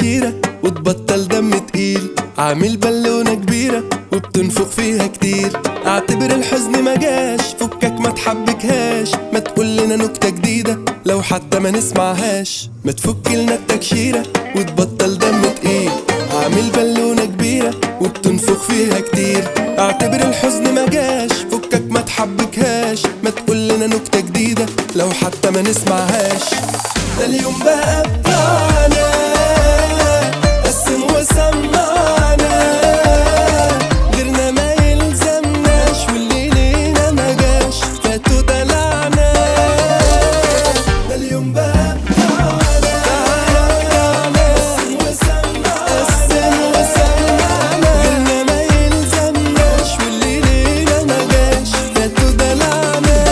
تكشيرة وتبطل دم تقيل، عامل بالونة كبيرة وبتنفخ فيها كتير. اعتبر الحزن ما جاش، فكك ما تحبكهاش، ما تقول لنا نكتة جديدة لو حتى ما نسمعهاش. ما تفك لنا التكشيرة وتبطل دم تقيل، عامل بالونة كبيرة وبتنفخ فيها كتير. اعتبر الحزن ما جاش، فكك ما تحبكهاش، ما تقول لنا نكتة جديدة لو حتى ما نسمعهاش. ده اليوم بقى بتاعنا، قسم وسمعنا، غيرنا ما يلزمناش، واللي لينا ما جاش فاتوا دلعنا. ده اليوم بقى بتاعنا، قسم وسمعنا، غيرنا ما يلزمناش، واللي لينا ما جاش فاتوا دلعنا.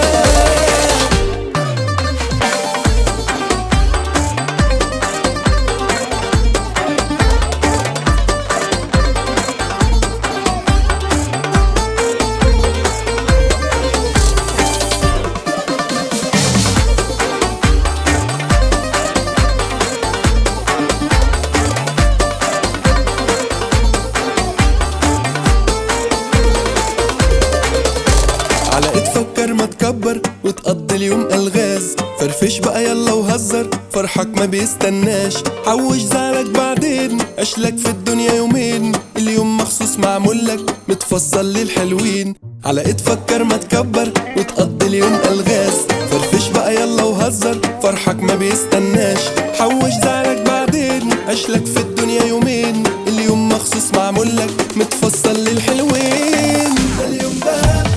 على ايه تفكر ما تكبر وتقضي اليوم الغاز، فرفش بقى يلا وهزر، فرحك ما بيستناش. حوش زعلك بعدين، عشلك في الدنيا يومين، اليوم مخصوص معمولك متفصل للحلوين. على ايه تفكر ما تكبر وتقضي اليوم الغاز، فرفش بقى يلا وهزر، فرحك ما بيستناش. حوش زعلك بعدين، عشلك في الدنيا يومين، اليوم مخصوص معمولك متفصل للحلوين. اليوم بقى